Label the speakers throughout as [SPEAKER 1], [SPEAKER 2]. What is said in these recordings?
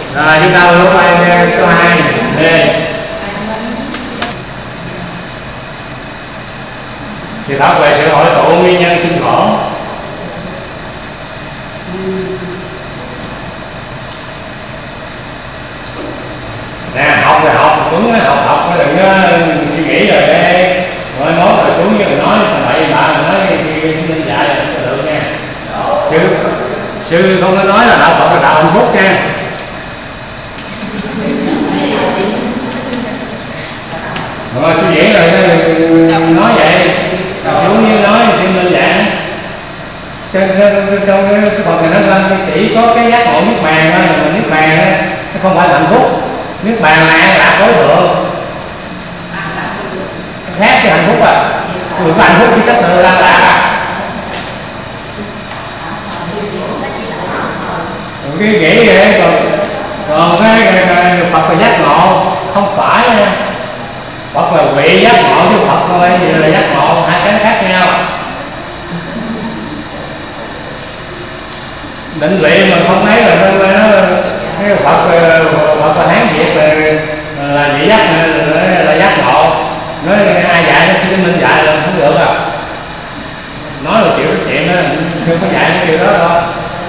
[SPEAKER 1] Rồi chúng ta lưu bài số 2 D. Thì thảo về sự hội tụ nguyên nhân sinh khổ. Nè, học rồi học Tuấn học đừng có suy nghĩ rồi để rồi mốt rồi Tuấn với nói thằng bậy bạ nói đi dạy là không được nha. Sư không có nói là đạo Phật là đạo hạnh phúc nha. Rồi suy nghĩ rồi nói vậy Tuấn như nói thì mình dạng trong cái phần này nó chỉ có cái giác ngộ niết bàn thôi, mà niết bàn nó không phải là hạnh phúc. Niết bàn là an lạc tối thượng, khác cái hạnh phúc à. Người có hạnh phúc thì cách tự an lạc à. Cái nghĩ vậy còn cái Phật là giác ngộ không phải nha. Phật là vị giác ngộ chứ Phật không phải gì là giác ngộ, hai cái khác nhau. Định vị mà không thấy là cái Phật là Hán Việt là vị giác là giác ngộ. Nói ai dạy nó xin minh dạy là không được à. Nói là chịu cái chuyện đó, chưa có dạy cái điều đó đâu.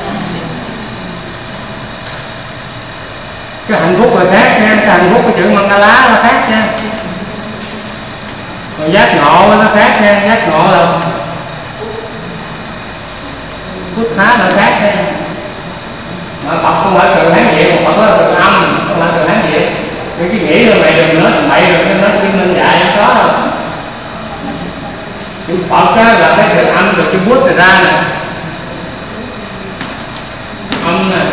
[SPEAKER 1] Cái hạnh phúc là khác nha, cái hạnh phúc cái chữ Mangala là khác nha. Còn giác ngộ nó khác nha, giác ngộ là phước khá là khác nha. Mà Phật không phải từ Hán Việt, mà Phật là từ âm, không phải từ Hán Việt. Cái nghĩ rồi mày đừng nói thằng bậy rồi nó xin minh dạy không có đâu. Chữ Phật á là cái từ âm từ chữ bút rồi ra nè. Âm nè.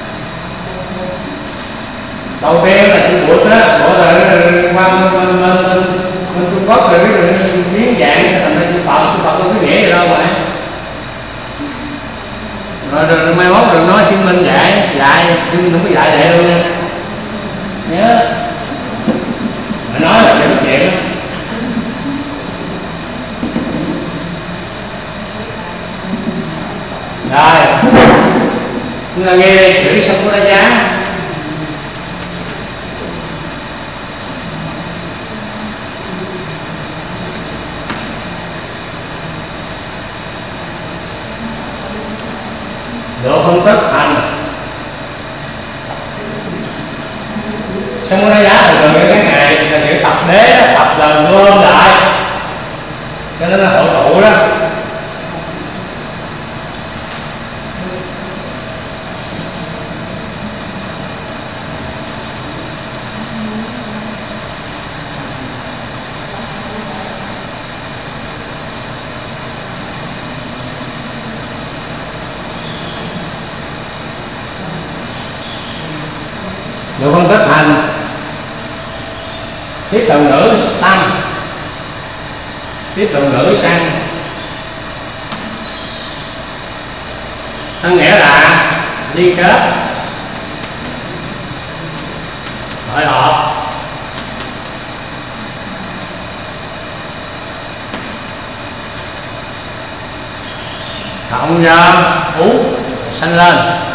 [SPEAKER 1] Đầu tiên là chữ bút á, bút rồi qua Trung Quốc rồi cái biến dạng thành ra chữ Phật có cái nghĩa gì đâu mà. Rồi mai mốt đừng nói chứng minh dạy chứng minh không có dạy vậy luôn nha. Nhớ mà nói là cái chuyện đó. Rồi chúng ta nghe chữ xong có đánh giá. Độ phân tích thành xong nó giá từ cái ngày là chữ tập đế đó, tập là gom lại cho nên là hội tụ đó. Độ phân tích thành tiếp từ ngữ sang, tiếp từ ngữ sang có nghĩa là liên kết, hội họp, cộng do ú sanh lên.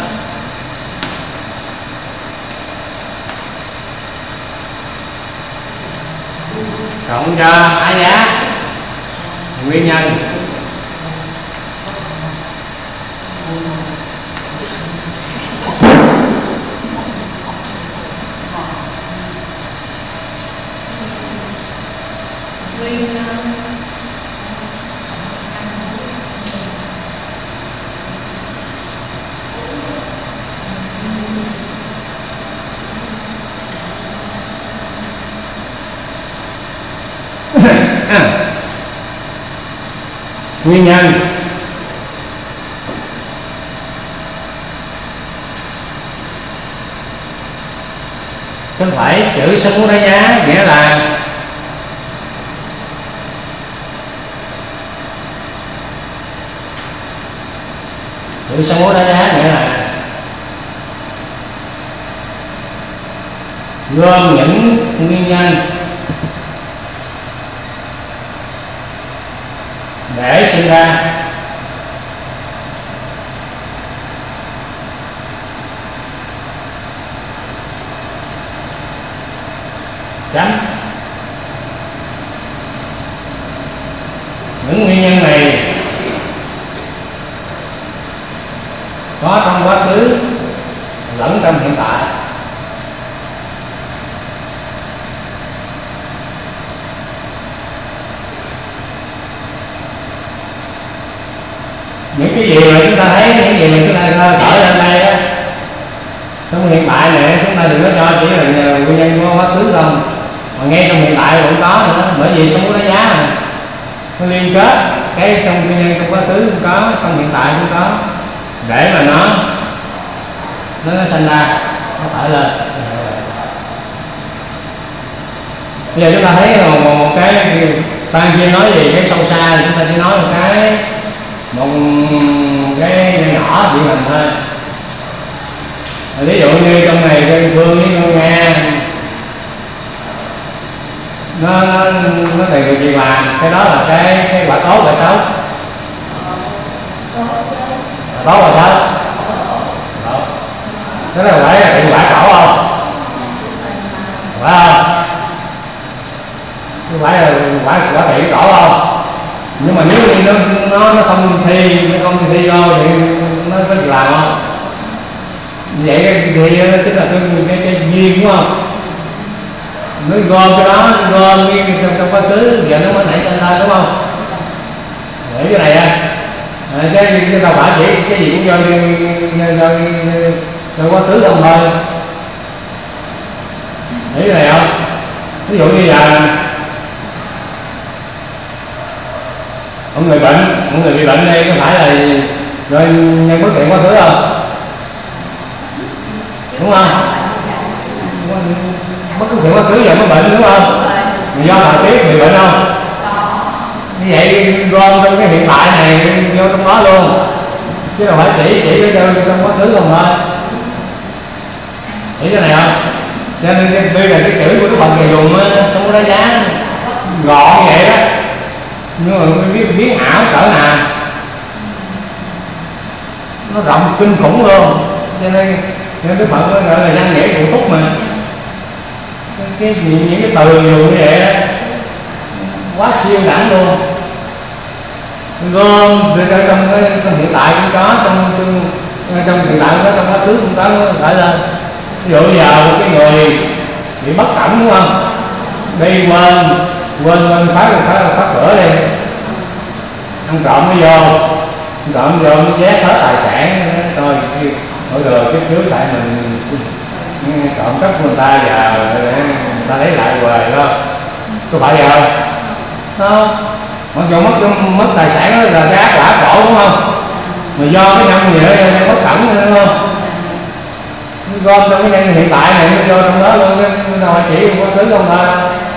[SPEAKER 1] Cộng cho ái giá nguyên nhân. Nguyên nhân không phải chữ Samudaya nghĩa là chữ Samudaya nghĩa là gom những nguyên nhân để sinh ra chấm. Những nguyên nhân này có trong quá khứ lẫn trong hiện tại. Những cái gì mà chúng ta thấy, những gì mà chúng ta khởi lên đây á, trong hiện tại này chúng ta đừng có cho chỉ là nguyên nhân của quá khứ không, mà ngay trong hiện tại cũng có nữa. Bởi vì sông đánh giá này nó liên kết cái trong nguyên nhân trong quá khứ cũng có, trong hiện tại cũng có, để mà nó sinh ra, nó khởi lên. Bây giờ chúng ta thấy một cái ban kia nói về cái sâu xa, thì chúng ta sẽ nói một cái nhỏ điển hình thôi. Ví dụ như trong này cái Phương với Ngân Nga nó tìm được việc làm, cái đó là cái quả tốt, quả xấu. Tốt và xấu. Cái đó phải là hiệu quả khổ không? Phải không? Không phải là quả thị khổ không? Nhưng mà nếu như nó không thi vô thì nó có việc làm không? Vậy thì chính là cái duyên, đúng không? Nó gom cái đó, nó gom trong quá khứ, giờ nó mới nảy sinh ra, đúng không? Để cái này á, cái đâu phải chỉ cái gì cũng do quá khứ không thôi. Để cái này không? Ví dụ như là ông người bị bệnh đây có phải là do nhân bất thiện quá khứ không? Đúng không? Bất thiện quá khứ giờ mới bệnh, đúng không? Do thời tiết bị bệnh không? Như vậy gom trong cái hiện tại này vô trong đó luôn, chứ đâu phải chỉ trong quá khứ không thôi. Hiểu cái này không? Cho nên đây là cái chữ của Đức Phật Ngài dùng không có đánh giá gọn vậy đó, nhưng mà biết biến ảo cỡ nào, nó rộng kinh khủng luôn. Cho nên Đức Phật gọi là văn nghĩa cụ túc mà. Những cái từ dùng như vậy đó quá siêu đẳng luôn. Gom trong hiện tại cũng có, trong hiện tại cũng có, trong quá khứ cũng có, phải lên. Ví dụ bây giờ một cái người bị bất cẩn, đúng không? Đi quên phá cửa đi, ăn trộm nó vô nó vét hết tài sản thôi. Mỗi đời kiếp trước tại mình trộm cắp người ta vào để người ta lấy lại hoài, đó có phải vậy không? Đó, mặc dù mất tài sản đó là cái ác quả khổ, đúng không? Mà do cái nhân vậy bất cẩn, đúng không? Nó gom trong cái nhân hiện tại này, nó vô trong đó luôn, nó đâu chỉ quá khứ không thôi.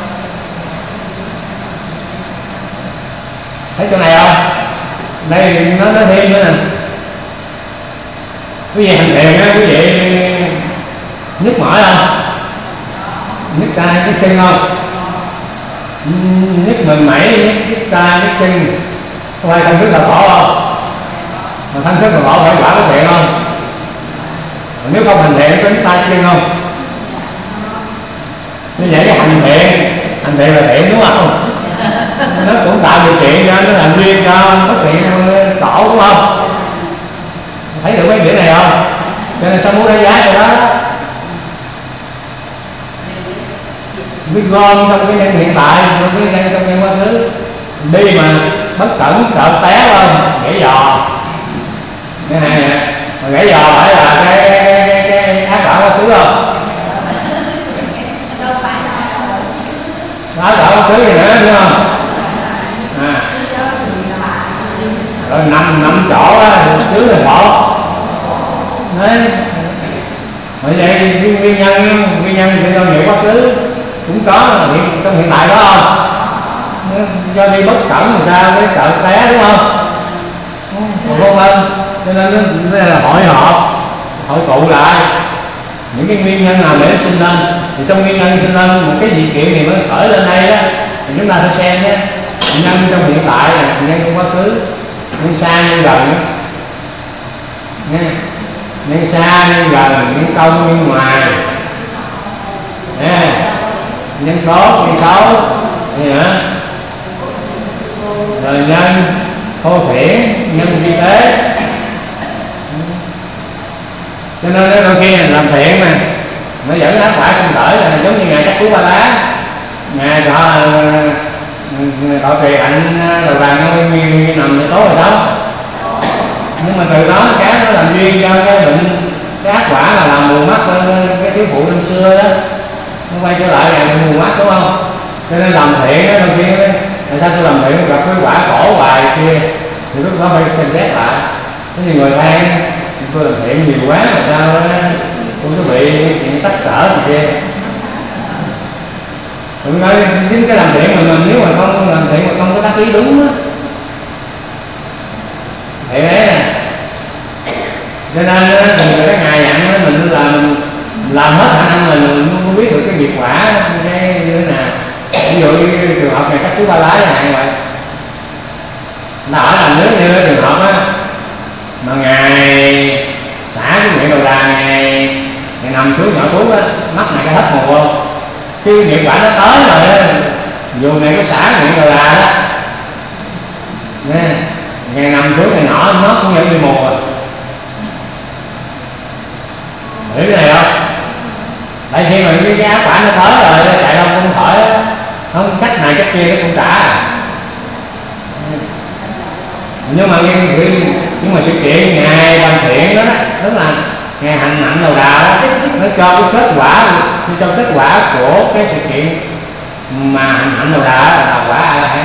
[SPEAKER 1] Thấy chỗ này không? Đây nó thêm nữa nè. Quý vị hành thiền á, quý vị nhức mỏi không? Nhức tay, nhức chân không? Nhức mình mẩy, nhức tay, nhức chân. Có phải thân thức là khổ không? Mà thân thức là khổ phải quả có thiện không? Mà nếu không hành thiện có nhức tay, nhức chân không? Như vậy cái hành thiện là thiện, đúng không? Nó cũng tạo điều kiện cho nó làm duyên cho bất thiện khổ, đúng không? Thấy được mấy điểm này không? Cho nên sao muốn đánh giá cho đó biết gom trong cái nhân hiện tại, trong cái nhân trong nhân quá khứ. Đi mà bất cẩn sợ té không gãy giò, cái này nè, mà gãy giò phải là cái ác quả quá khứ không? Ác quả quá khứ gì nữa, đúng không? Rồi nằm chỗ á, sướng là khổ. Đấy. Bởi vậy nguyên nhân do nghiệp quá khứ cũng có trong hiện tại đó không? Do đi bất cẩn làm sao cái trợ té, đúng không? Không lên, cho nên nó là hội tụ lại những cái nguyên nhân nào để sinh lên. Thì trong nguyên nhân sinh lên một cái sự kiện này mới khởi lên đây đó, thì chúng ta phải xem nhé. Nhân trong hiện tại là nhân trong quá khứ, nhân xa nhân gần nha, nhân xa nhân gần, nhân trong nhân ngoài nha. nhân tốt nhân xấu gì hả, rồi nhân thô thiển, nhân vi tế. Cho nên đôi khi làm thiện mà nó dẫn ác quả sinh khởi, là giống như ngài Chắc Cú Ba Lá, ngài tội trì hạnh đầu vàng nguyên nằm để tốt rồi đó, nhưng mà từ đó cái nó làm duyên cho cái bệnh, cái ác quả là làm mù mắt cái thiếu phụ năm xưa đó, nó quay trở lại là mù mắt đúng không? Cho nên làm thiện đó đôi khi tại sao tôi làm thiện gặp cái quả khổ hoài kia thì lúc đó phải xem xét lại. Thế thì người ta tôi làm thiện nhiều quá mà sao tôi có bị chuyện tắc cỡ gì kia. Tôi nói chính cái làm thiện mình nếu mà không làm thiện mà không có tác ý đúng á thì đấy nè. Cho nên cái ngày dặn mình là mình làm hết khả năng mình không biết được cái nghiệp quả cái như thế nào. Ví dụ như trường hợp này Các Cú Ba Lá chẳng hạn vậy, nó hỏi là nếu như trường hợp á mà ngài xả cái miệng đầu đà, ngài nằm xuống nhỏ thuốc á, mắt này cái hết mù không, cái nghiệp quả nó tới rồi á, dù này có xả miệng đầu đà đó nè, ngài nằm xuống này nhỏ nó cũng vẫn bị mù rồi. Hiểu cái này không? Tại khi mà cái ác quả nó tới rồi chạy đâu cũng khỏi, không cách này cách kia nó cũng trả. Nhưng mà sự kiện ngày làm thiện đó, tức là ngày hành hạnh đầu đà đó, nó cho cái kết quả của cái sự kiện mà hành hạnh đầu đà là quả A La Hán.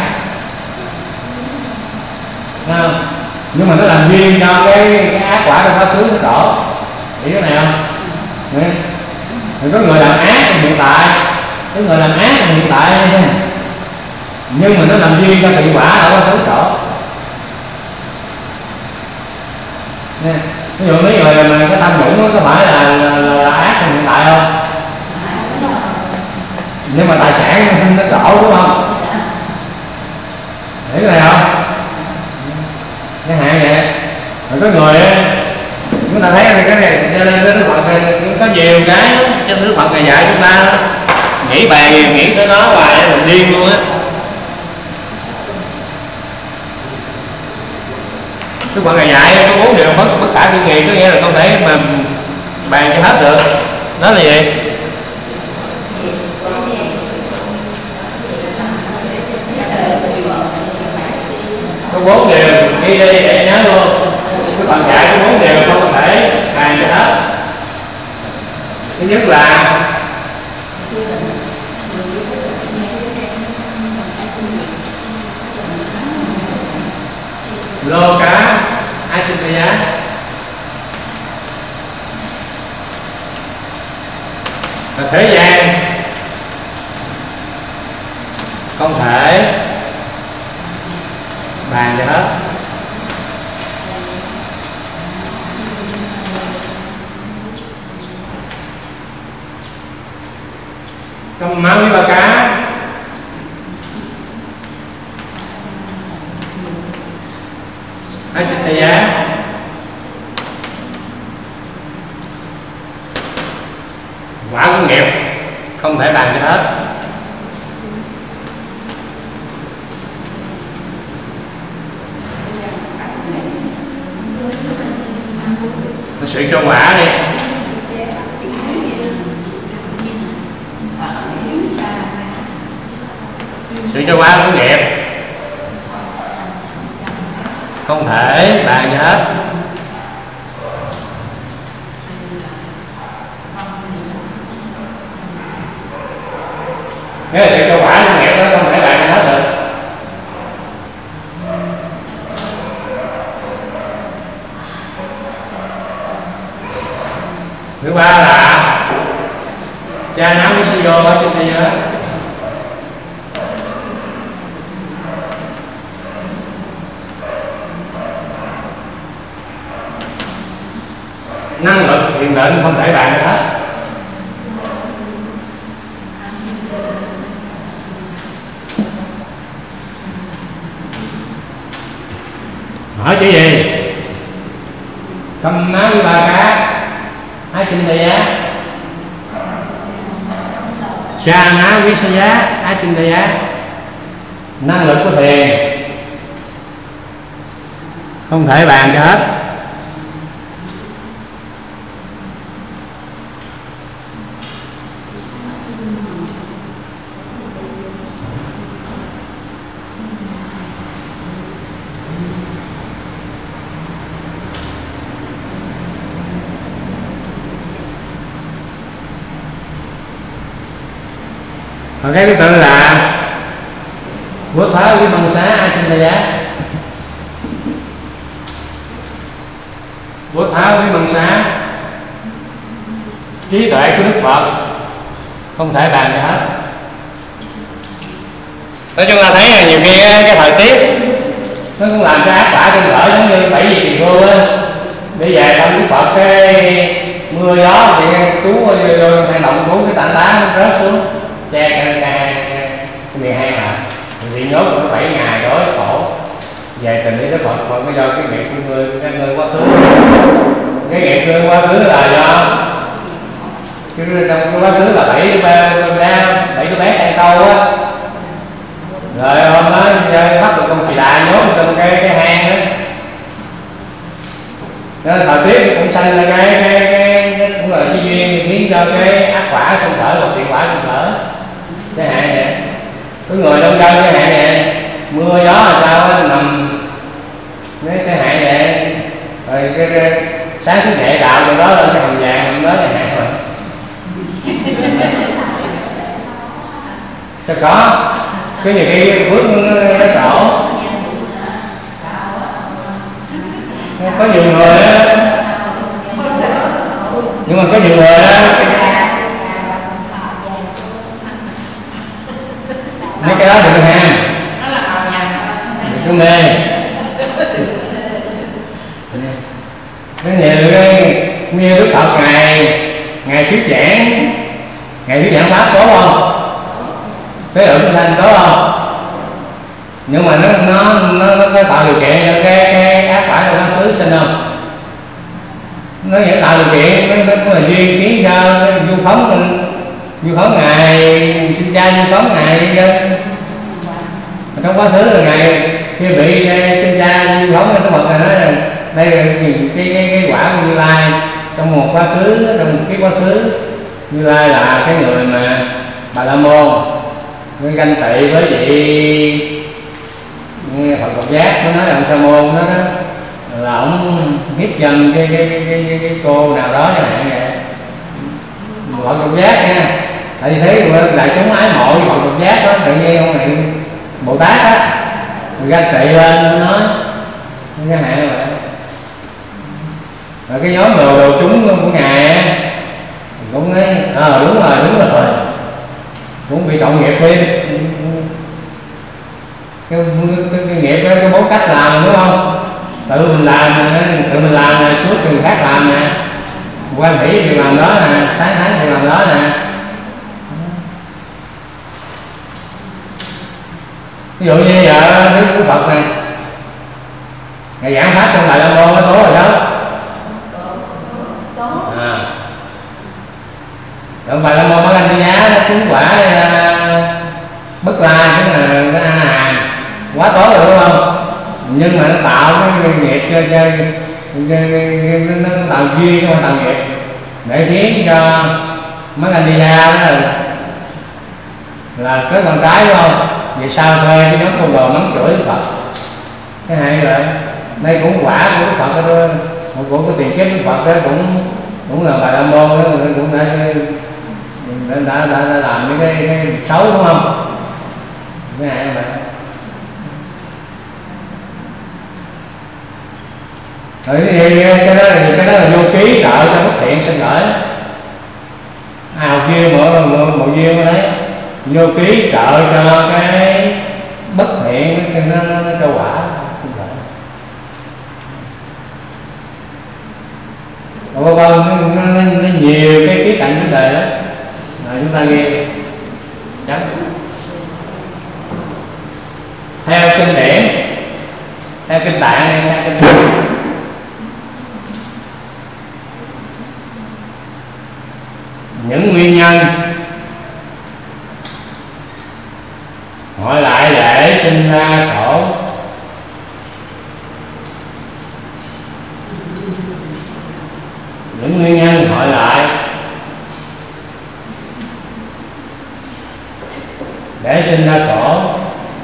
[SPEAKER 1] Nhưng mà nó làm duyên cho cái ác quả trong quá khứ nó đổ. Hiểu cái này không? Rồi có người làm ác trong hiện tại, có người làm ác trong hiện tại, nhưng mà nó làm duyên cho hiệu quả ở quá khứ đổ. Ví dụ mấy người mà cái tham nhũng có phải là ác trong hiện tại không? Nhưng mà tài sản nó đổ đúng không? Hiểu này không? Chẳng hạn vậy. Rồi có người chúng ta thấy cái này cho nên Đức Phật có nhiều cái trên Đức Phật ngày dạy chúng ta nghĩ bàn gì nghĩ tới nó hoài mình điên luôn á. Đức Phật ngày dạy có 4 điều bất khả tư nghị, có nghĩa là không thể mà bàn cho hết được. Đó là gì? Có 4 điều ghi đi để nhớ luôn. Đức Phật dạy có 4 điều không thể bàn cho hết. Thứ nhất là lô cá Ajitaya, là thế gian không thể bàn cho hết. Trong máu với ba cá Ajitaya quả của nghiệp không thể bàn cho hết. Sự cho quả đi, sự cho quả của nghiệp không thể bàn cho hết. Nếu sự cho quả của nghiệp đó không thể bàn cho hết được. Thứ ba là cha nắm với sư vô ở trên thế giới. Năng lực thiền định không thể bàn được hết. Hỏi chữ gì? Cầm máu với ba cá Ajitaya, Sa ná quý sa giá á chinh đa giá. Năng lực của thiền không thể bàn cho hết. Còn cái thứ tự là Quốc Thá Quý Măng Xá A Chinh Đa Giá. Quốc Thá Quý Măng Xá, trí tuệ của Đức Phật không thể bàn cho hết. Nói chung là thấy là nhiều khi cái thời tiết nó cũng làm cho ác quả trên cỡ giống như 7 vị Tỳ Khưu á, để về trong Đức Phật cái mưa gió thì cứu hang động, cứu cái tảng đá nó rớt xuống che cái miền hang à, bị nhốt có 7 ngày đói khổ. Về tình đi Đức Phật, còn bây giờ cái nghiệp của người quá khứ, cái nghiệp người quá khứ là do chứ trong cái quá khứ là 7 đứa bé tay câu á, rồi hôm đó bắt được con Kỳ Đà nhốt trong cái hang đó. Đó, thời tiết cũng sanh ra cái cũng là cái duyên khiến cho cái ác quả sanh khởi hoặc thiện quả sanh khởi. Cái hạn này có người đông dân cái hạn này mưa gió là sao á, nằm cái hạn này rồi cái sáng thức dậy đạo rồi đó lên cái hồng vàng nằm đó cái hạn rồi. Sao có cái nhiều khi bước nó đổ. Có nhiều người á, nhưng mà có nhiều người á, mấy cái đó đừng ham, đừng có mê. Cái như Đức Phật ngày thuyết giảng pháp có không? Cái lượng chúng sanh có không? Nhưng mà nó tạo điều kiện cho cái ác quả của nó cứ sinh không? Nó sẽ tạo điều kiện, nó là duyên khiến cho cái du phóng ngày sinh ra, du phóng ngày dân. Trong quá khứ là ngày khi bị sinh ra du phóng cái Phật này nói là đây là cái quả của Như Lai trong một quá khứ, trong một cái quá khứ. Như Lai là cái người mà Bà La Môn cái ganh tị với vị Phật Độc Giác, nó nói là ông Sa Môn đó là ông hiếp dâm cái cô nào đó như vậy. Phật Độc Giác nha, tại vì thế đại chúng ái mộ Phật Độc Giác đó, tự nhiên ông này Bồ Tát á ganh tị lên nó nói cái hạn vậy. Rồi cái nhóm đồ chúng của ngài á cũng nói đúng rồi cũng bị cộng nghiệp thêm cái nghiệp đó, cái bốn cách làm đúng không? Tự mình làm là suốt người khác làm nè, quan hỷ việc làm đó nè, tháng việc làm đó nè. Ví dụ như giờ Đức Phật này ngày giảng pháp trong Bà La Môn nó tối rồi đó. Trong Bà La Môn Bán Anh Di Giá nó chứng quả bất la, tức là nó hàng quá tối rồi đúng không? Nhưng mà nó tạo cái nghiệp nó tạo duyên, nó tạo nghiệp để khiến cho Bán Anh Di Giá đó là cái con cái đúng không? Vì sao thuê cái nhóm con đồ mắng chửi Đức Phật. Cái hay rồi đây cũng quả của Đức Phật đó, của cái tiền kiếp Đức Phật đó cũng là Bà La Môn đó, cũng đã làm những cái xấu đúng không? Cái này vậy. Cái đó là vô ký trợ cho bất thiện sinh khởi. Ai học duyên một duyên ở đấy vô ký trợ cho cái bất thiện nó cho quả sinh khởi. Nó nhiều cái khía cạnh vấn đề đó là chúng ta nghe chấm. Theo kinh điển, theo kinh tạng hay theo kinh điển, những nguyên nhân thể sinh ra khổ.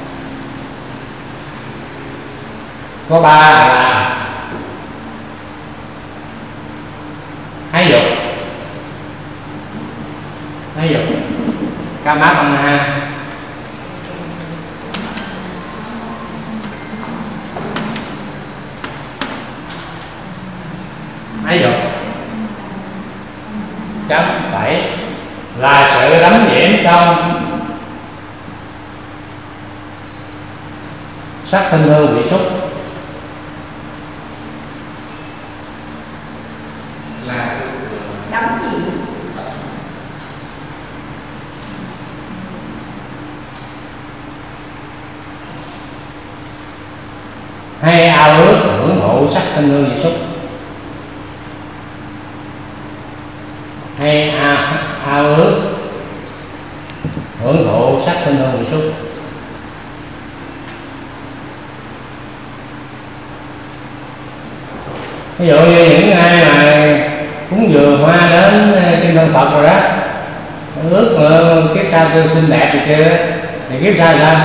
[SPEAKER 1] Có ba là ái dục, ca mát bằng ha, ái dục. Chấm 7 là sự đắm nhiễm trong sắc thanh hương vị xúc.
[SPEAKER 2] Là đắm gì?
[SPEAKER 1] Hay ao ước hưởng thụ sắc thanh hương vị xúc. Hay ao ước hưởng thụ sắc thanh hương vị xúc. Ví dụ như những ai mà cúng dường hoa đến trên thân Phật rồi đó, ước kiếp sau tôi xinh đẹp thì chưa, thì kiếp sau sao?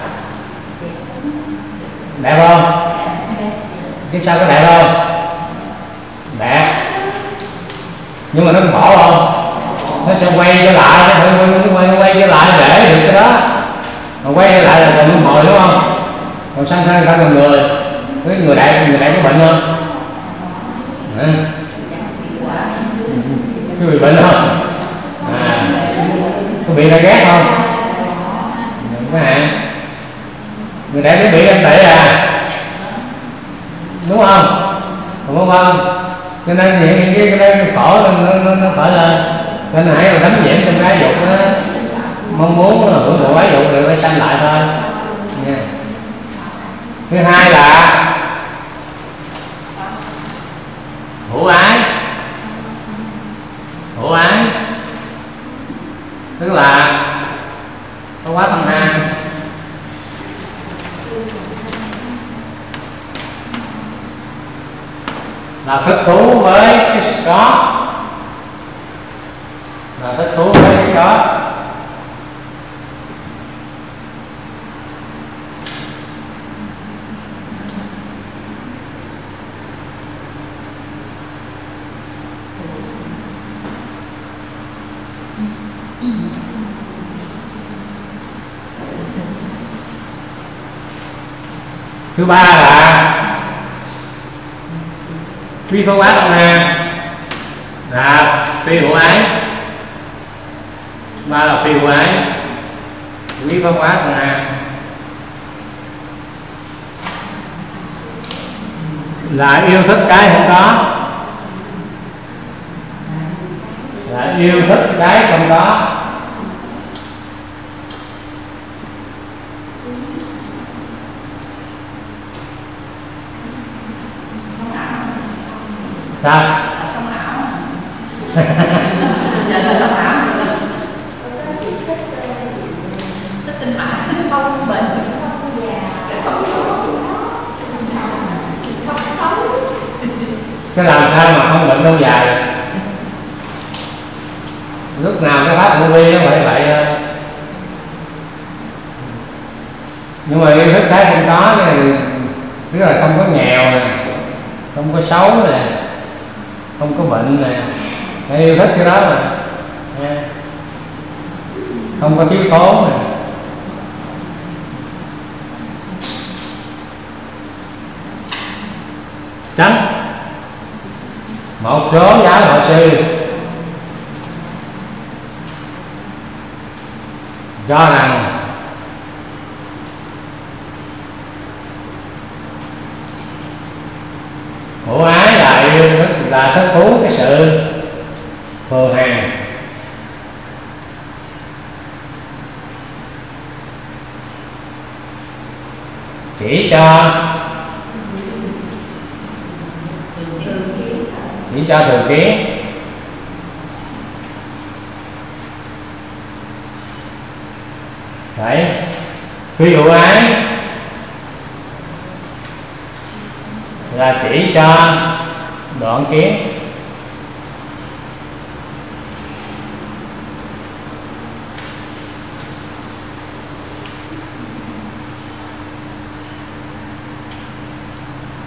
[SPEAKER 1] Đẹp không? Kiếp sau có đẹp không? Đẹp. Nhưng mà nó khổ không? Nó sẽ quay trở lại, nó quay trở lại để được cái đó. Mà quay trở lại là còn luân hồi đúng không? Còn sanh ra con người, cái người đẹp có bệnh không? Có bị bệnh không? Có bị người ghét không? Có hạn. Người đẹp có bị anh tệ à? Đúng không? Đúng không? Cho nên những cái khổ nó khởi lên. Nên hãy là đắm nhiễm trong cái dục đó, mong muốn hưởng thụ ái dục rồi phải sanh lại thôi. Yeah. Thứ hai là hữu ái, tức là có quá tâm ham, là thích thú với cái đó, Thứ ba là phi phân hóa tâm ham, là phi hữu ái. Ba là phi hữu ái, phi phân hóa tâm ham, là yêu thích cái không có, là yêu thích cái không có. Sao?
[SPEAKER 2] Thích tinh mại, không bệnh, không già, không xấu.
[SPEAKER 1] Cái làm sao mà không bệnh lâu dài? Lúc nào cái pháp vô vi nó phải vậy thôi. Nhưng mà yêu thích cái không có cái này, tức là không có nghèo nè, không có xấu nè, không có bệnh nè, phải yêu thích cái đó mà. Không có thiếu thốn nè. Chánh. Một số giáo hội sư cho rằng hữu ái là yêu thích, là thích thú cái sự phường hàn, chỉ cho thường kiến. Đấy, phi hữu ái là chỉ cho đoạn kiến.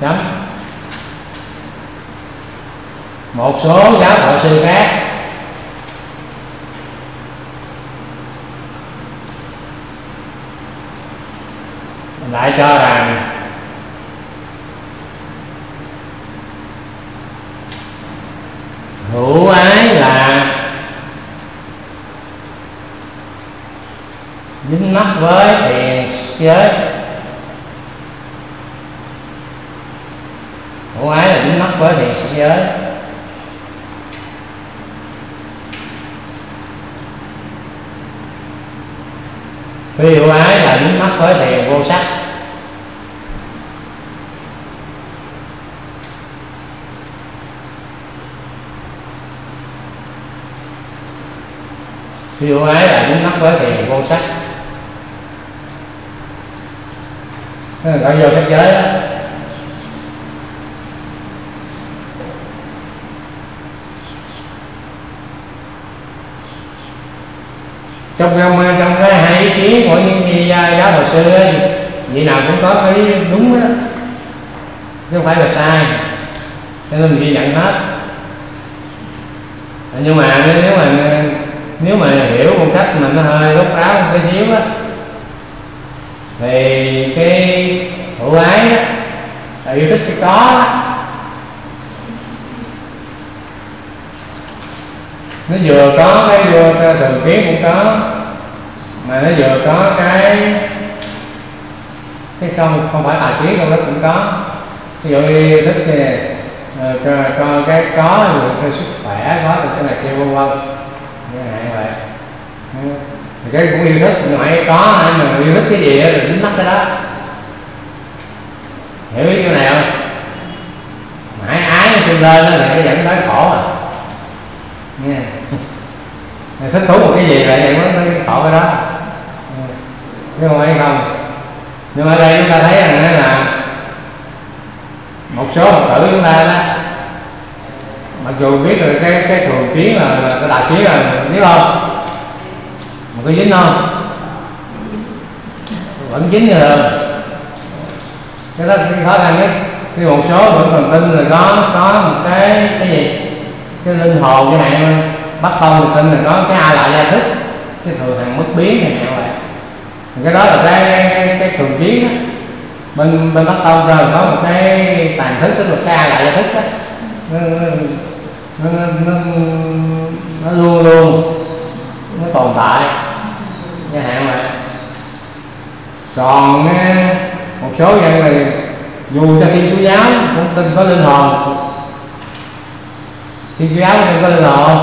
[SPEAKER 1] chấm. Một số giáo đạo sư khác lại cho rằng hữu ái là dính mắc với thiền giới. Hữu ái là dính mắc với thiền sắc giới. Phi hữu ái là dính mắc với thiền vô sắc. Phi hữu ái là dính mắc với thiền vô sắc. Nó là gọi vô sắc giới đó. Trong cái hai ý kiến của những giáo đạo sư ấy, vị nào cũng có cái đúng đó, chứ không phải là sai, cho nên mình ghi nhận hết. Nhưng mà nếu mà hiểu một cách mà nó hơi rốt ráo một cái xíu á, thì cái hữu ái đó là yêu thích cái có đó. Nó vừa có cái thường kiến cũng có, mà nó vừa có cái không phải tà kiến đâu, nó cũng có. Ví dụ như thích cho cái có rồi cái sức khỏe có từ cái này kia vân vân, như vậy vậy. Thì cái cũng yêu thích, nhưng mà cái có hay mà yêu thích cái gì rồi dính mắc cái đó, hiểu ý cái này không? Mãi ái nó sinh lên đó thì cái dẫn tới khổ à nha. Thích thú một cái gì lại dẫn tới khổ cái đó, chứ không phải không. Nhưng ở đây chúng ta thấy rằng là một số Phật tử chúng ta đó, mặc dù biết được cái thường kiến là cái đại kiến là biết không, mà có dính không? Vẫn dính như thường. Cái đó cái khó khăn nhất. Cái một số vẫn còn tin là có một cái gì, cái linh hồn cái này bắt tông thì tin là có cái ai lại gia thức, cái thường hằng bất biến này nè vậy. Cái đó là cái thường kiến đó. Bên Bắc Tông rồi có một cái tàn thức, tức là cái ai lại gia thức đó. Nó luôn luôn nó tồn tại như hạn vậy. Còn một số dân là dù cho Thiên Chúa giáo cũng tin có linh hồn. Thiên Chúa giáo cũng tin có linh hồn.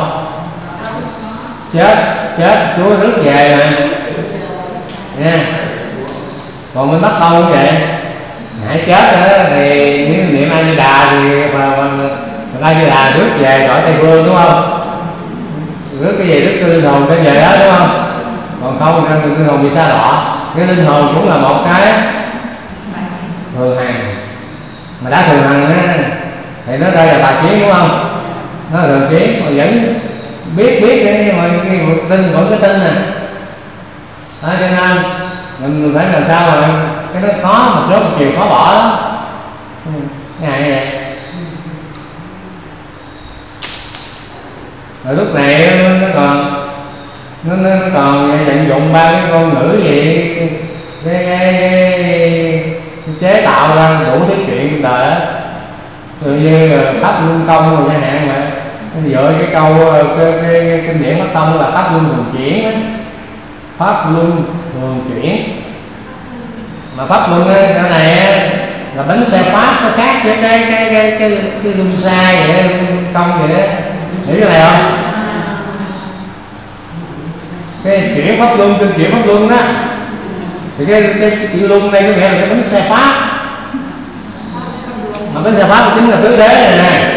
[SPEAKER 1] Chết Chúa rước về mà nha. Còn bên Bắc Tông cũng vậy, hãy chết nữa thì nếu niệm A Di Đà thì A Di Đà rước về cõi Tây Phương, đúng không? Rước cái gì, rước cái linh hồn trở về đó, đúng không? Còn không thì linh hồn bị sa đọa. Cái linh hồn cũng là một cái thường hằng, mà đã thường hằng á thì nó đây là tà kiến, đúng không? Nó là thường kiến mà vẫn biết cái mà tin vẫn cái tin nè. Đó, cho nên mình phải làm sao mà cái nó khó, một số một chiều khó bỏ lắm. Ngại vậy. Rồi lúc này nó còn vận dụng ba cái ngôn ngữ gì, cái chế tạo ra đủ thứ chuyện đời á, tự như pháp luân công rồi chẳng hạn mà dựa cái câu cái kinh điển Bắc Tông là pháp luân thường chuyển á, pháp luân thường chuyển. Mà pháp luân cái này là bánh xe pháp, nó khác với cái luân xa vậy, luân công vậy đó, hiểu cái này không? Cái chuyển pháp luân, kinh chuyển pháp luân đó, thì cái chữ luân đây có nghĩa là cái bánh xe pháp. Mà bánh xe pháp chính là tứ đế này nè.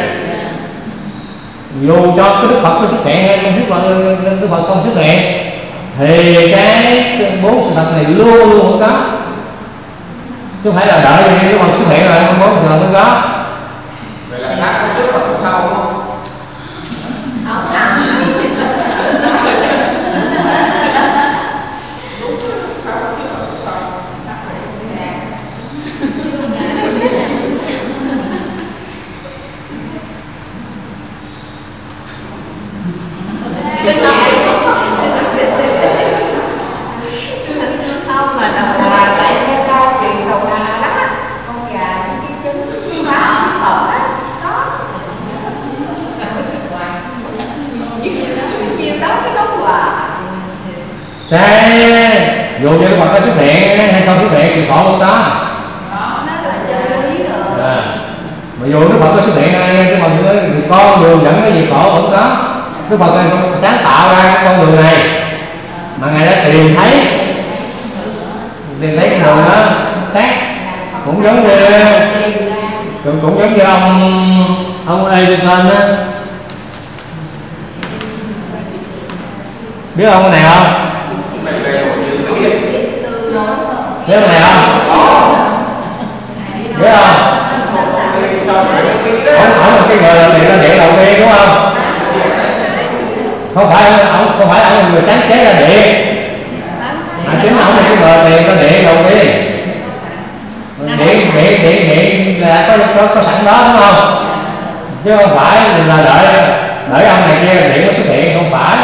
[SPEAKER 1] Dù cho cái Đức Phật có xuất hiện hay Đức Phật không xuất hiện thì cái bốn sự thật này luôn luôn không có, chứ không phải là đợi khi Đức Phật xuất hiện rồi không bốn sự thật không có.
[SPEAKER 3] Vậy là khác có trước Phật sau không?
[SPEAKER 2] Không mà đầu đà lại theo ra chuyện đầu đà đó, con gà những cái trứng phá tỏi đó, nhiều đó cái đó quà.
[SPEAKER 1] Thế dù như Đức Phật có xuất hiện hay không xuất hiện, sự khổ cũng có.
[SPEAKER 2] Nó là chân lý rồi.
[SPEAKER 1] Mà dù Đức Phật có xuất hiện hay Đức Phật có con đường dẫn cái gì khổ vẫn có. Đức Phật không sáng tạo ra cái con đường này, mà Ngài đã tìm thấy cái đường đó khác. Cũng giống như ông Edison á, biết ông này không? Biết ông này không? Biết không? Ông là cái người làm điện ra điện đầu tiên đúng không? Không phải ông là người sáng chế ra điện, mà chính ông là cái người điện ra điện đầu tiên. Điện là có sẵn đó đúng không? Chứ không phải là đợi ông này kia điện mới xuất hiện, không phải.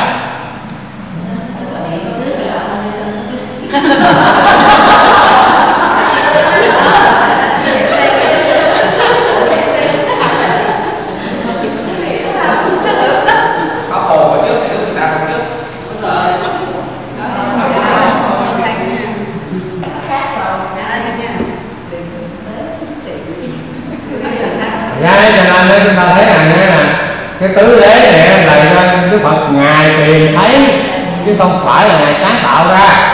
[SPEAKER 1] Cho nên chúng ta thấy rằng cái tứ đế này là Đức Phật Ngài tìm thấy, chứ không phải là Ngài sáng tạo ra.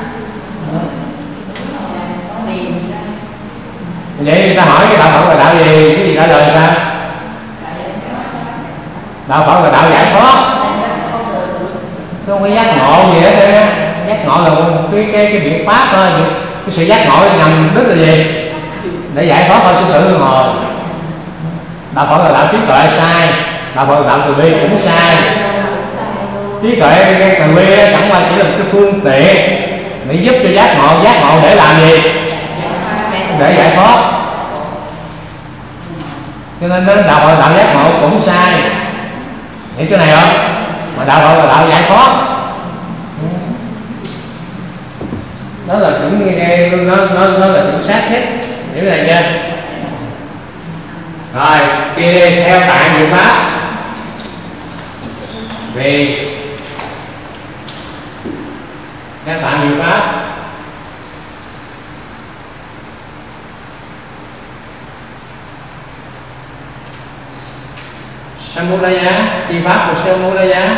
[SPEAKER 1] Vậy người ta hỏi cái đạo Phật là đạo gì? Cái gì trả lời sao? Đạo Phật là đạo giải thoát, không có giác ngộ gì hết. Giác ngộ là cái biện pháp thôi. Cái sự giác ngộ nhằm mục đích là gì? Để giải thoát khỏi sinh tử luân hồi. Đạo Phật là đạo trí tuệ sai, đạo Phật là đạo từ bi cũng sai. Trí tuệ cái từ bi chẳng qua chỉ là một cái phương tiện để giúp cho giác ngộ để làm gì? Để giải thoát. Cho nên đạo Phật là đạo giác ngộ cũng sai, hiểu chỗ này không? Mà đạo Phật là đạo giải thoát. Đó là chuẩn nghe, nó là chuẩn xác nhất, hiểu này chưa? Rồi kia theo tạng diệu pháp, vì theo tạng diệu pháp Samudaya, chi pháp của Samudaya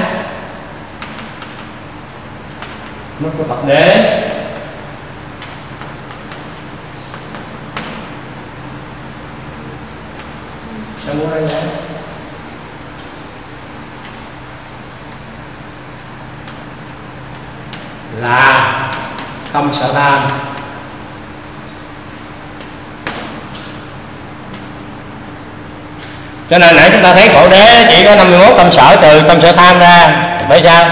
[SPEAKER 1] nó có tập đế. Samudaya là tâm sở tham. Cho nên nãy chúng ta thấy khổ đế chỉ có 51 tâm sở, trừ tâm sở tham ra. Bởi sao?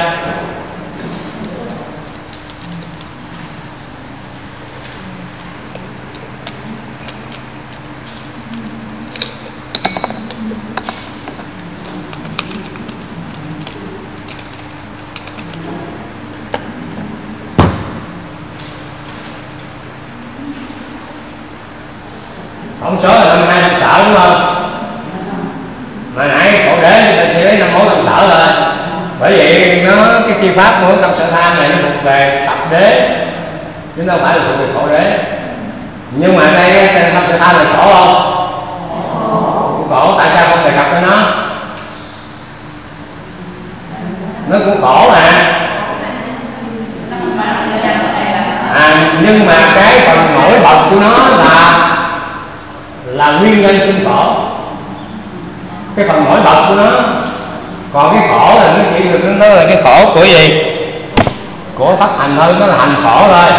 [SPEAKER 1] Tổng số là 52 tâm sở đúng không? Mà nãy khổ đế chúng ta chỉ lấy 51 tâm sở thôi. Bởi vậy cái chi pháp của tâm sở tham này nó thuộc về tập đế, chứ đâu phải là thuộc về khổ đế. Nhưng mà đây tâm sở tham là khổ không? Khổ. Tại sao không đề cập tới nó? Nó cũng khổ mà. Nhưng mà cái phần nổi bật của nó là nguyên nhân sinh khổ. Cái phần nổi bật của nó. Còn cái khổ là nó là cái khổ của gì? Của pháp hành thôi, nó là hành khổ thôi.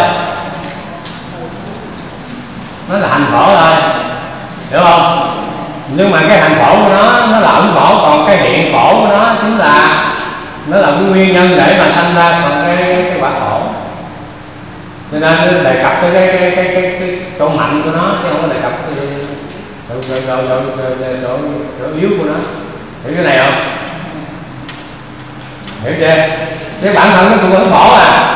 [SPEAKER 1] Nó là hành khổ thôi, hiểu không? Nhưng mà cái hành khổ của nó là ẩn khổ, còn cái hiện khổ của nó chính là nó là cái nguyên nhân để mà sanh ra còn cái quả khổ. Cho nên nó đề cập tới cái độ mạnh của nó, chứ không có đề cập cái độ yếu của nó. Hiểu cái này không? hiểu chưa? Cái bản thân nó vẫn khổ à,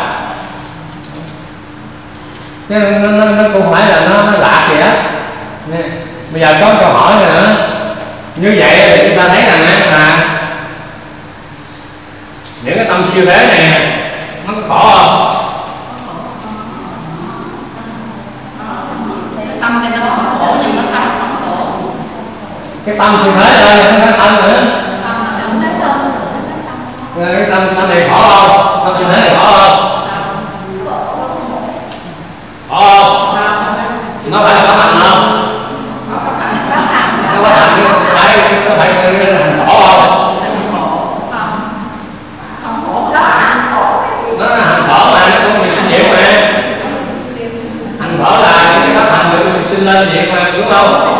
[SPEAKER 1] chứ nó cũng phải là nó lạc gì á. Bây giờ có câu hỏi nữa như vậy thì chúng ta thấy rằng là những cái tâm siêu thế này nó có khổ không?
[SPEAKER 2] Tâm thì nó không khổ nhưng nó tâm không khổ.
[SPEAKER 1] Cái tâm siêu thế rồi nó có tâm nữa. Cái tâm này khổ không? Tâm siêu thế này khổ không? Khổ không? Nó phải là có hành không? Nó có hành chứ không phải hành khổ không? Nó là hành khổ mà, nó cũng bị sinh diệt mà. Hành khổ là cái pháp hành được sinh lên diệt mà, đúng không?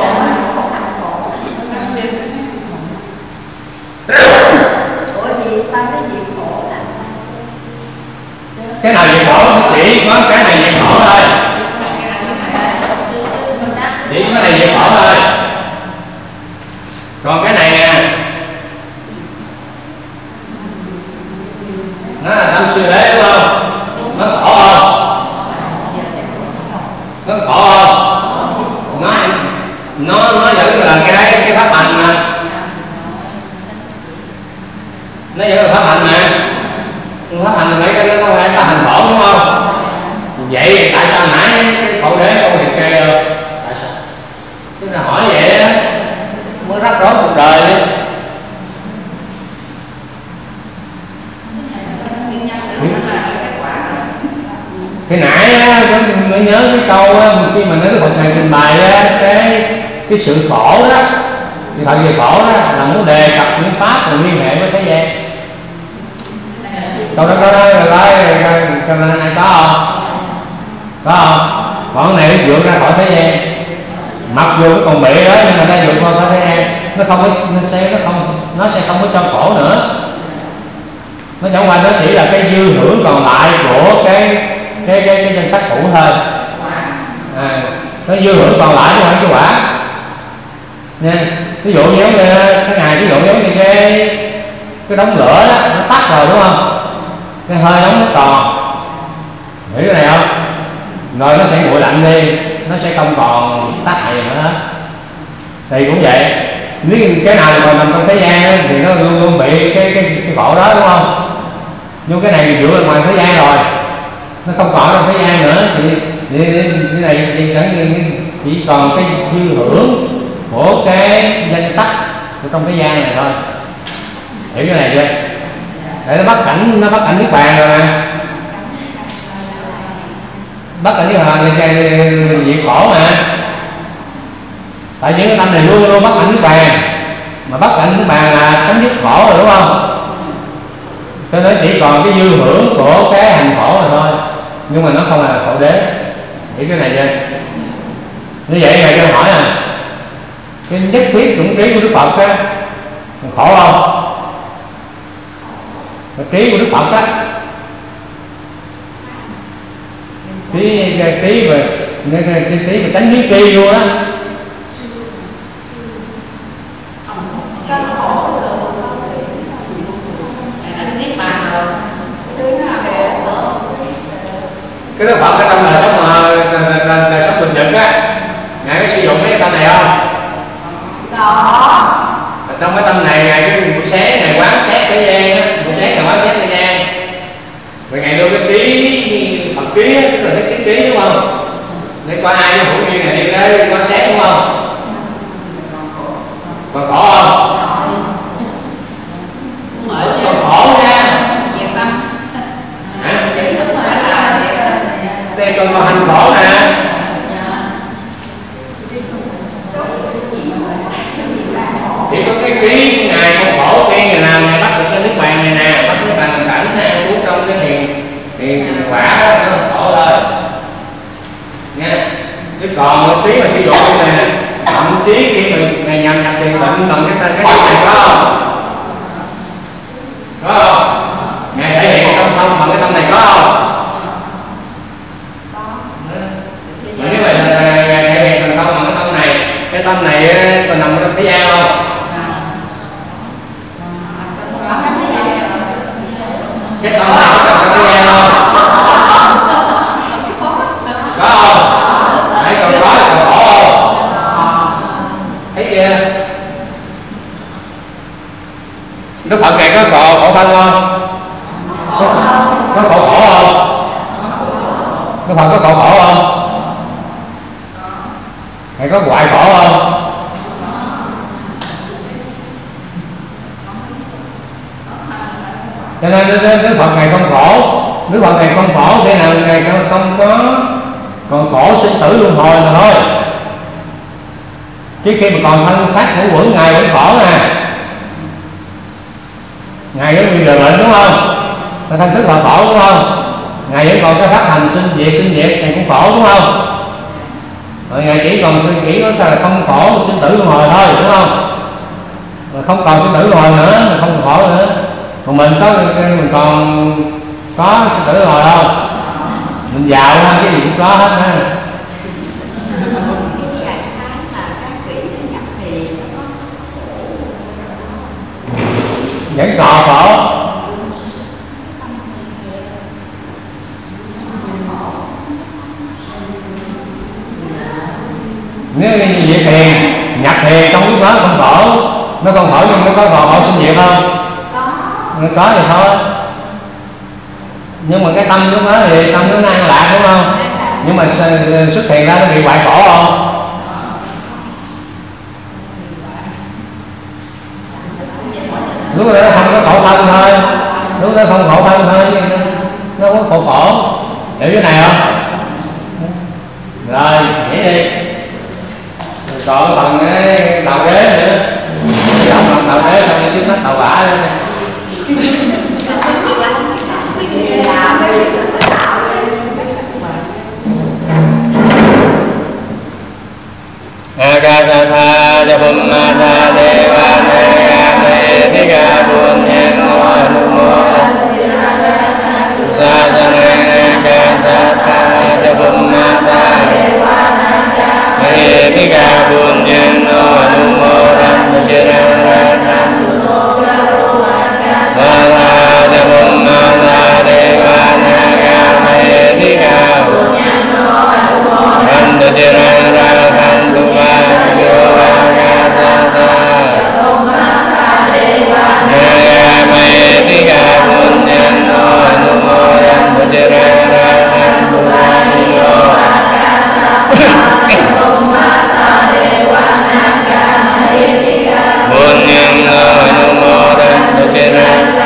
[SPEAKER 1] Cái nào diệt khổ nó chỉ có cái này diệt khổ thôi, chỉ có cái này diệt khổ thôi. Còn cái này nè, nó là tâm siêu thế đúng không? Nó khổ không? Nó khổ không? Nó vẫn là cái pháp hành mà, nó vẫn là pháp hành mà. Pháp hành mấy cái nó phải có hành khổ đúng không? Vậy tại sao nãy cái khổ đế không liệt kê được? Tại sao? Tức là hỏi vậy á mới rắc rối cuộc đời đi. Khi nãy á mới nhớ cái câu á, khi mà nói cái Phật này trình bày á, cái sự khổ đó, thì thật về khổ đó là muốn đề cập những pháp rồi liên hệ với thế gian. Câu đó rồi cái này có không? Có không? Còn cái này nó vượt ra khỏi thế gian, mặc dù nó còn bị đó nhưng mà nó vượt qua khỏi thế gian, nó sẽ không có cho khổ nữa. Nó chẳng qua nó chỉ là cái dư hưởng còn lại của cái danh sách cũ thôi. Nó dư hưởng còn lại chứ không phải cái quả nha. Ví dụ như cái ngày ví dụ giống như cái đống lửa đó nó tắt rồi đúng không? Cái hơi nóng nó còn, hiểu cái này không? Rồi nó sẽ nguội lạnh đi, nó sẽ không còn tác hại gì nữa hết. Thì cũng vậy, nếu cái nào mà nằm trong thế gian thì nó luôn luôn bị cái khổ đó đúng không? Nhưng cái này dựa ra ngoài thế gian rồi, nó không còn trong thế gian nữa thì cái này chỉ còn cái dư hưởng của cái danh sách của trong thế gian này thôi. Hiểu cái này chưa? Để nó bắt cảnh niết bàn rồi mà. Bắt cảnh niết bàn thì diệt khổ mà. Tại những cái tâm này luôn luôn bắt cảnh niết bàn, mà bắt cảnh niết bàn là chấm dứt khổ rồi đúng không? Cho nên chỉ còn cái dư hưởng của cái hành khổ rồi thôi, nhưng mà nó không là khổ đế. Hiểu cái này chưa? Như vậy thầy cho hỏi cái nhất thiết chủng trí của Đức Phật á khổ không? Cái trí của Đức Phật á, trí về tánh lý tri luôn á. Cái Đức Phật trong đời sống bình nhật á, ngài có sử dụng mấy cái tâm này không?
[SPEAKER 2] Có.
[SPEAKER 1] Trong cái tâm này ngài cái buổi sáng ngài quán xét thế gian á, buổi sáng ngài quán xét thế gian, rồi ngài đưa cái trí Phật trí á, tức là cái trí đúng không? Để coi ai cái hữu duyên ngài đi tới quán xét đúng không? Còn khổ không? Còn khổ nha. Đây còn hành khổ nè. Chỉ có cái trí của ngài không khổ khi ngày nào ngài bắt được cái niết bàn này nè, bắt niết bàn làm cảnh ăn uống trong cái thiền quả đó nó khổ thôi nha. Chứ còn một trí mà sử dụng nè, thậm chí khi mình ngày nhằm nhập thiền định bằng cái tâm này có không? Có không? Ngài thể hiện trong thông bằng cái tâm này có không? Mà nếu vậy là ngài thể hiện thành thông bằng cái tâm này, cái tâm này còn nằm trong thế gian không?
[SPEAKER 3] cái tâm này có cần cái nghe không? Có không? Hãy cần có là cần khổ không? Thấy chưa?
[SPEAKER 1] Đức Phật này có khổ thân không? Có khổ không? Đức Phật có khổ không? Hay có hoại khổ không? Cho nên Đức Phật này không khổ. Đức Phật này không khổ thế nào Ngài không có còn khổ sinh tử luân hồi mà thôi. Chứ khi mà còn thân xác ngũ quẩn Ngài vẫn khổ nè. Ngài vẫn bị lệnh đúng không? Thân thức là khổ đúng không? Ngài vẫn còn cái phát hành sinh diệt Ngài cũng khổ đúng không? Rồi Ngài chỉ có là không khổ sinh tử luân hồi thôi đúng không? Rồi không còn sinh tử luân hồi nữa, mà không khổ nữa. Còn mình còn có sinh tử luân hồi không? Mình giàu ha, cái gì cũng có hết ha. Vẫn còn khổ. Nếu như vậy thiền, nhập thiền trong lúc đó không khổ, nó không khổ nhưng nó có khổ sinh diệt không? Có thì thôi. Nhưng mà cái tâm lúc đó thì tâm nó an lạc đúng không? Nhưng mà xuất hiện ra nó bị hoại khổ không? Lúc đó không có khổ thân thôi, lúc đó không khổ thân thôi, nó có khổ. Hiểu cái này không? Rồi, nghĩ đi. Còn phần cái đầu đế nữa, phần đầu đế xong trước mắt đầu bả nữa. Akasatha Japumata Devanaya Vedika Punyano Anumodha Sasanaya Akasatha Japumata Devanaya Vedika Punyano Anumodha Chiranakan Sasanaya Japumata Devanaya Vedika Punyano Anumodha Chiranakan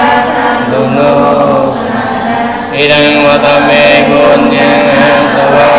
[SPEAKER 1] Idang watame punyang sawa